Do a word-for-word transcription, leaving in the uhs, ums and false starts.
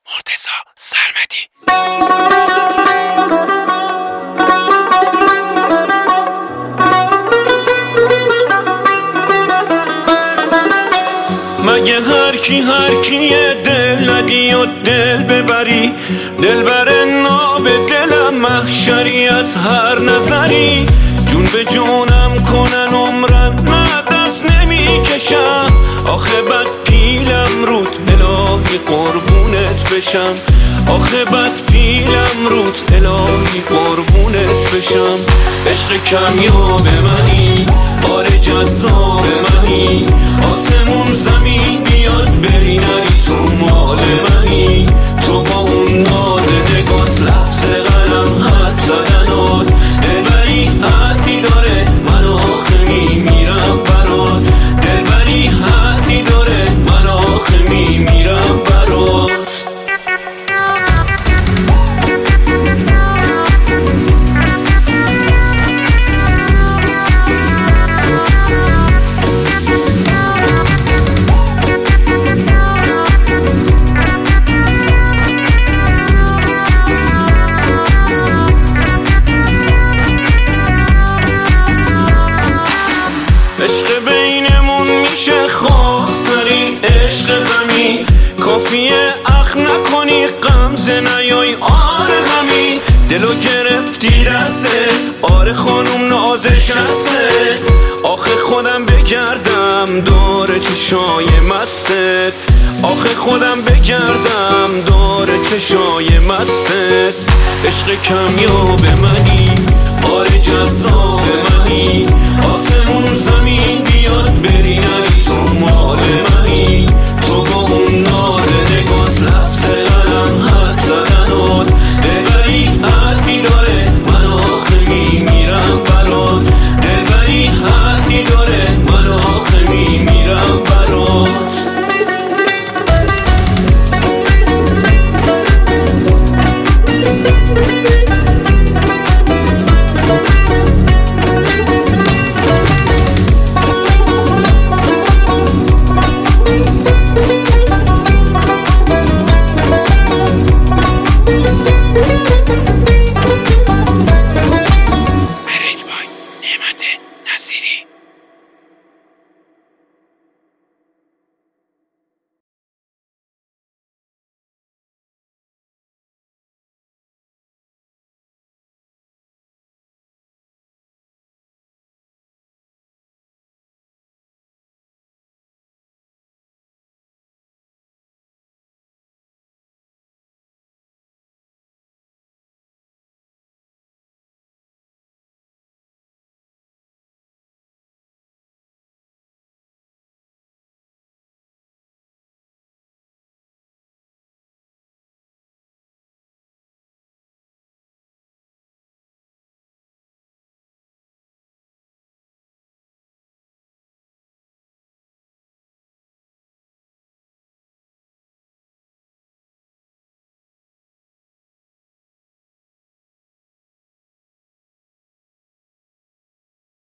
مرتضی سرمدی. مگه هر کی هر کیه دل ندی و دل ببری، دل بر ناب دلم محشری از هر نظری. جون به جونم کنن عمرن نه دست نمی کشم، آخه بد پیلم رود الهی قربونت بشم، آخه بد پیلم رود الهی قربونت بشم. عشق کمیاب منی، آره جذاب منی، آسمون زمین بیاد بری نری تو مال منی. تو با اون ناز نگات لفظ قلم حد زدنات، دلبری حدی داره من آخه میمیرم برات، دلبری حدی داره من آخه میمیرم برات. عشق بینمون میشه خواستری عشق زمین، کافیه اخ نکنی غمزه نیای آره همین. دلو گرفتی دسته آره خانوم نازش هسته، آخه خودم بگردم داره چشای مستت، آخه خودم بگردم داره چشای مستت. عشق کمیاب منی، آره جذاب منی، آسه